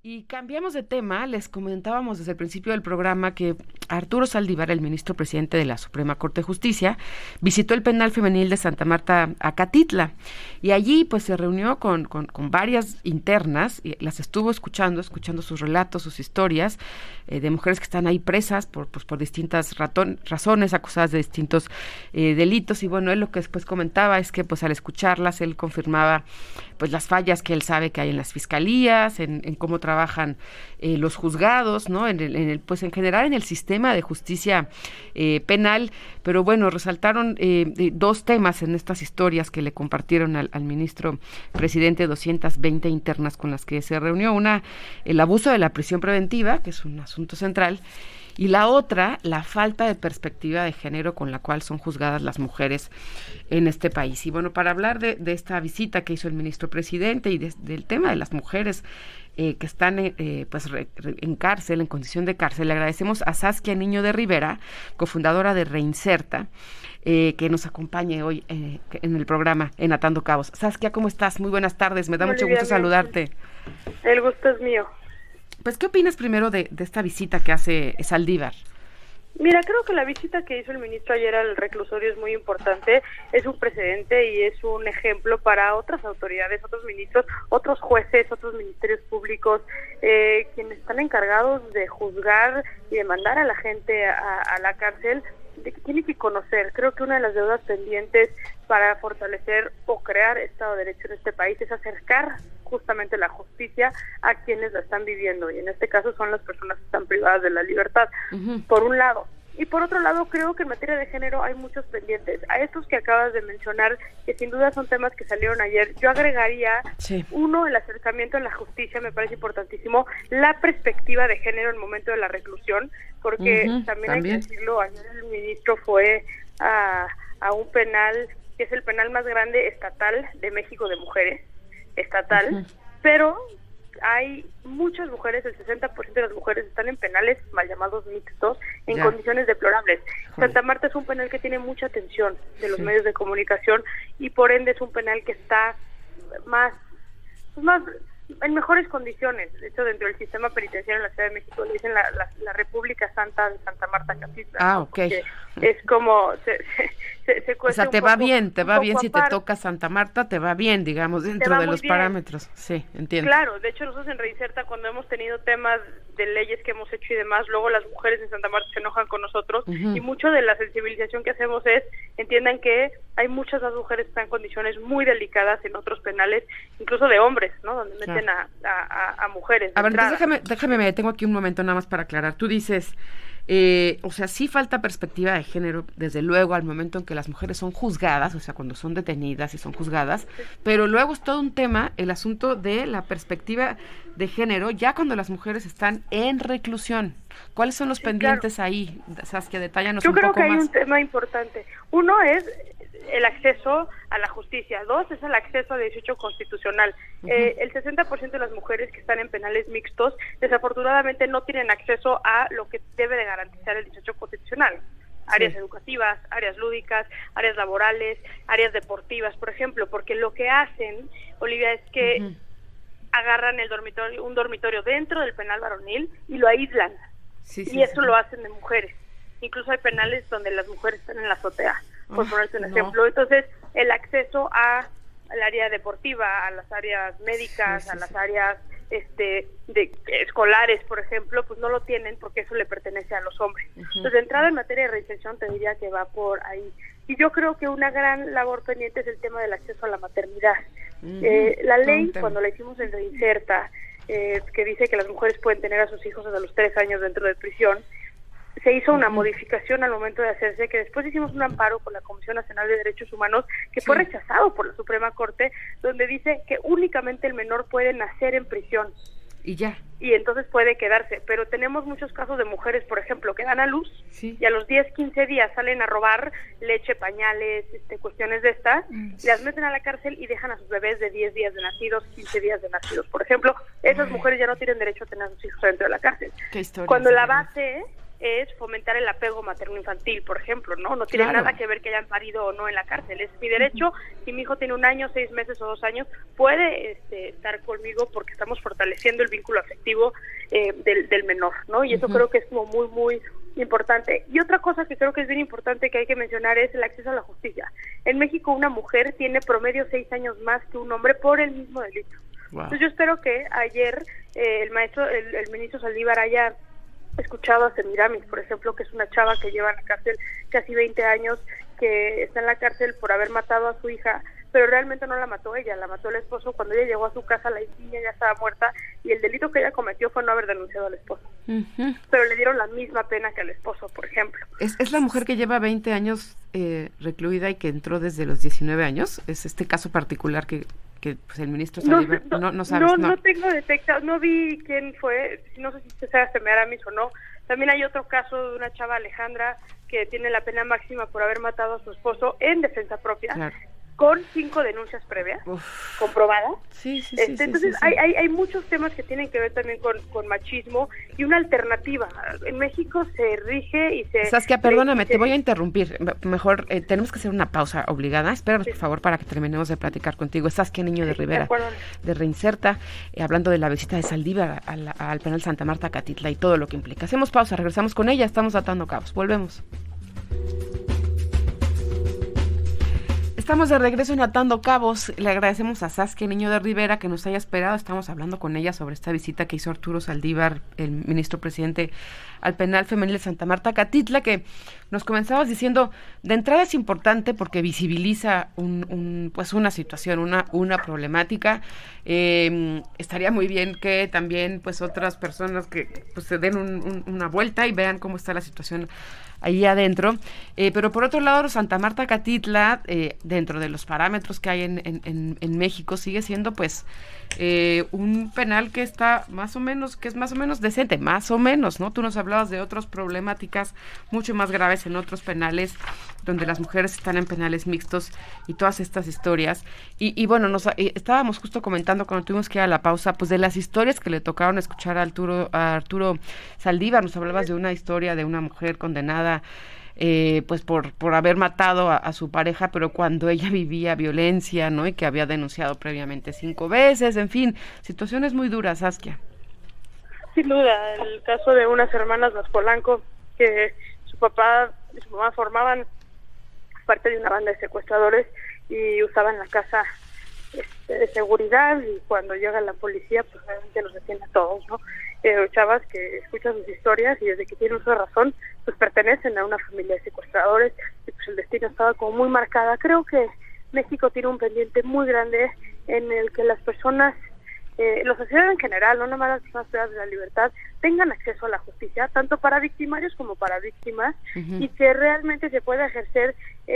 Y cambiamos de tema. Les comentábamos desde el principio del programa que Arturo Saldívar, el ministro presidente de la Suprema Corte de Justicia, visitó el penal femenil de Santa Marta, Acatitla, y allí pues se reunió con varias internas y las estuvo escuchando sus relatos, sus historias de mujeres que están ahí presas por distintas razones, acusadas de distintos delitos. Y bueno, él lo que después comentaba es que pues al escucharlas él confirmaba pues las fallas que él sabe que hay en las fiscalías, en cómo trabajan los juzgados, ¿no? Pues en general en el sistema de justicia penal. Pero bueno, resaltaron dos temas en estas historias que le compartieron al ministro presidente, 220 internas con las que se reunió. Una, el abuso de la prisión preventiva, que es un asunto central, y la otra, la falta de perspectiva de género con la cual son juzgadas las mujeres en este país. Y bueno, para hablar de esta visita que hizo el ministro presidente y del tema de las mujeres que están en cárcel, en condición de cárcel, le agradecemos a Saskia Niño de Rivera, cofundadora de Reinserta, que nos acompañe hoy en el programa en Atando Cabos. Saskia, ¿cómo estás? Muy buenas tardes, me da mucho gusto saludarte. El gusto es mío. Pues, ¿qué opinas primero de esta visita que hace Saldívar? Mira, creo que la visita que hizo el ministro ayer al reclusorio es muy importante, es un precedente y es un ejemplo para otras autoridades, otros ministros, otros jueces, otros ministerios públicos, quienes están encargados de juzgar y de mandar a la gente a la cárcel, de que tienen que conocer. Creo que una de las deudas pendientes para fortalecer o crear Estado de Derecho en este país es acercar justamente la justicia a quienes la están viviendo, y en este caso son las personas que están privadas de la libertad, por un lado. Y por otro lado, creo que en materia de género hay muchos pendientes. A estos que acabas de mencionar, que sin duda son temas que salieron ayer, yo agregaría, uno, el acercamiento a la justicia, me parece importantísimo, la perspectiva de género en el momento de la reclusión, porque también hay que decirlo, ayer el ministro fue a un penal, que es el penal más grande estatal de México de mujeres, pero hay muchas mujeres, el 60% de las mujeres están en penales mal llamados mixtos, en condiciones deplorables. Santa Marta es un penal que tiene mucha atención de los medios de comunicación y por ende es un penal que está más en mejores condiciones. De hecho, dentro del sistema penitenciario en la Ciudad de México le dicen la República Santa de Santa Marta Acatitla. Ah, ok. Es como se o sea, te va bien si te toca Santa Marta, te va bien, digamos, dentro de los parámetros. Sí, entiendo. Claro, de hecho nosotros en Reinserta, cuando hemos tenido temas de leyes que hemos hecho y demás, luego las mujeres en Santa Marta se enojan con nosotros, y mucho de la sensibilización que hacemos es, entiendan que hay muchas más mujeres que están en condiciones muy delicadas en otros penales, incluso de hombres, ¿no? Donde meten a mujeres. A ver, entonces déjame, me detengo aquí un momento nada más para aclarar. Tú dices, o sea, sí falta perspectiva de género, desde luego, al momento en que las mujeres son juzgadas, o sea, cuando son detenidas y son juzgadas, pero luego es todo un tema, el asunto de la perspectiva de género, ya cuando las mujeres están en reclusión. ¿Cuáles son los pendientes ahí? Saskia, detállanos un poco más. Yo creo que hay un tema importante. Uno es el acceso a la justicia. Dos, es el acceso a 18 constitucional. El 60% de las mujeres que están en penales mixtos, desafortunadamente no tienen acceso a lo que debe de garantizar el 18 constitucional. Áreas educativas, áreas lúdicas, áreas laborales, áreas deportivas, por ejemplo, porque lo que hacen, Olivia, es que agarran un dormitorio dentro del penal varonil y lo aíslan. Eso lo hacen de mujeres. Incluso hay penales donde las mujeres están en la azotea, por ponerte un ejemplo. Entonces, el acceso al área deportiva, a las áreas médicas, a las áreas de escolares, por ejemplo, pues no lo tienen porque eso le pertenece a los hombres. Entonces, de entrada en materia de reinserción te diría que va por ahí. Y yo creo que una gran labor pendiente es el tema del acceso a la maternidad. La ley, cuando la hicimos en Reinserta, que dice que las mujeres pueden tener a sus hijos hasta los 3 años dentro de prisión, se hizo una modificación al momento de hacerse, que después hicimos un amparo con la Comisión Nacional de Derechos Humanos, que fue rechazado por la Suprema Corte, donde dice que únicamente el menor puede nacer en prisión. Y entonces puede quedarse, pero tenemos muchos casos de mujeres, por ejemplo, que dan a luz y a los 10, 15 días salen a robar leche, pañales, cuestiones de estas, las meten a la cárcel y dejan a sus bebés de 10 días de nacidos, 15 días de nacidos, por ejemplo. Esas mujeres ya no tienen derecho a tener a sus hijos dentro de la cárcel. Cuando la base es fomentar el apego materno-infantil, por ejemplo, ¿no? No tiene nada que ver que hayan parido o no en la cárcel. Es mi derecho. Si mi hijo tiene 1 año, 6 meses o 2 años, puede estar conmigo porque estamos fortaleciendo el vínculo afectivo del menor, ¿no? Y eso creo que es como muy, muy importante. Y otra cosa que creo que es bien importante que hay que mencionar es el acceso a la justicia. En México una mujer tiene promedio 6 años más que un hombre por el mismo delito. Wow. Entonces yo espero que ayer el ministro Saldívar haya escuchado a Semiramis, por ejemplo, que es una chava que lleva en la cárcel casi 20 años, que está en la cárcel por haber matado a su hija, pero realmente no la mató ella, la mató el esposo. Cuando ella llegó a su casa, la niña ya estaba muerta y el delito que ella cometió fue no haber denunciado al esposo. Pero le dieron la misma pena que al esposo, por ejemplo. ¿Es la mujer que lleva 20 años recluida y que entró desde los 19 años? ¿Es este caso particular que pues el ministro Saldívar no sabes? No tengo detectado, no vi quién fue, no sé si sea Semiramis o no. También hay otro caso de una chava, Alejandra, que tiene la pena máxima por haber matado a su esposo en defensa propia. Claro. Con 5 denuncias previas comprobadas. Sí, entonces sí. Hay muchos temas que tienen que ver también con machismo y una alternativa. En México se rige y se... Saskia, perdóname, te voy a interrumpir. Mejor tenemos que hacer una pausa obligada. Espéranos, por favor, para que terminemos de platicar contigo. Saskia Niño de Rivera, de Reinserta, hablando de la visita de Saldívar al penal Santa Marta Catitla y todo lo que implica. Hacemos pausa, regresamos con ella, estamos atando cabos. Volvemos. Estamos de regreso en Atando Cabos. Le agradecemos a Saskia Niño de Rivera que nos haya esperado. Estamos hablando con ella sobre esta visita que hizo Arturo Saldívar, el ministro presidente, al penal femenil de Santa Marta Catitla, que nos comenzabas diciendo, de entrada es importante porque visibiliza pues una situación, una problemática. Estaría muy bien que también pues otras personas que pues se den una vuelta y vean cómo está la situación ahí adentro, pero por otro lado Santa Marta Catitla, dentro de los parámetros que hay en México, sigue siendo pues un penal que está más o menos decente, más o menos, ¿no? Tú nos hablabas de otras problemáticas mucho más graves en otros penales, donde las mujeres están en penales mixtos y todas estas historias, y bueno, estábamos justo comentando cuando tuvimos que ir a la pausa, pues de las historias que le tocaron escuchar a Arturo Saldívar. Nos hablabas de una historia de una mujer condenada pues por haber matado a su pareja, pero cuando ella vivía violencia, ¿no? Y que había denunciado previamente 5 veces, en fin, situaciones muy duras, Saskia. Sin duda, el caso de unas hermanas Las Polanco, que su papá y su mamá formaban parte de una banda de secuestradores y usaban la casa de seguridad, y cuando llega la policía pues realmente los detiene a todos, ¿no? Chavas que escuchan sus historias y desde que tienen uso de razón pues pertenecen a una familia de secuestradores y pues el destino estaba como muy marcada. Creo que México tiene un pendiente muy grande en el que las personas, la sociedad en general, no nomás las personas privadas de la libertad, tengan acceso a la justicia, tanto para victimarios como para víctimas, y que realmente se pueda ejercer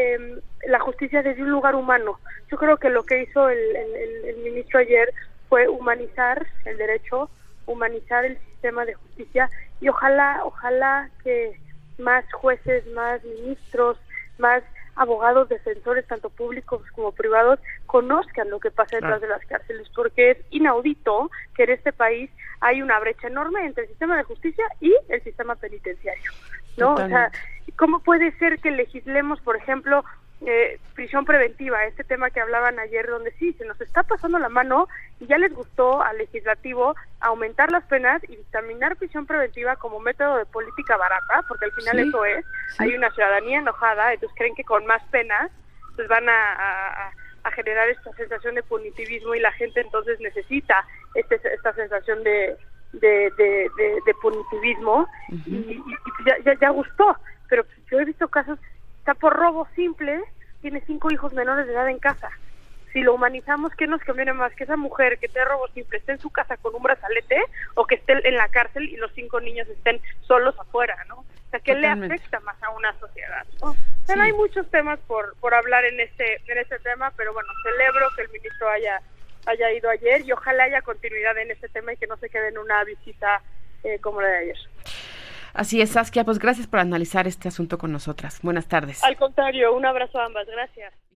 la justicia desde un lugar humano. Yo creo que lo que hizo el ministro ayer fue humanizar el derecho, humanizar el sistema de justicia, y ojalá que más jueces, más ministros, más abogados defensores, tanto públicos como privados, conozcan lo que pasa detrás de las cárceles, porque es inaudito que en este país hay una brecha enorme entre el sistema de justicia y el sistema penitenciario, ¿no? Totalmente. O sea, ¿cómo puede ser que legislemos, por ejemplo, prisión preventiva, este tema que hablaban ayer, donde sí, se nos está pasando la mano y ya les gustó al legislativo aumentar las penas y dictaminar prisión preventiva como método de política barata, porque al final eso es, hay una ciudadanía enojada, entonces creen que con más penas pues van a generar esta sensación de punitivismo y la gente entonces necesita esta sensación de punitivismo y ya gustó, pero yo he visto casos. Está por robo simple, tiene 5 hijos menores de edad en casa. Si lo humanizamos, ¿qué nos conviene más? Que esa mujer que te robo simple esté en su casa con un brazalete, o que esté en la cárcel y los 5 niños estén solos afuera, ¿no? O sea, ¿qué le afecta más a una sociedad, ¿no? O sea, hay muchos temas por hablar en este tema, pero bueno, celebro que el ministro haya ido ayer y ojalá haya continuidad en este tema y que no se quede en una visita como la de ayer. Así es, Saskia, pues gracias por analizar este asunto con nosotras. Buenas tardes. Al contrario, un abrazo a ambas, gracias.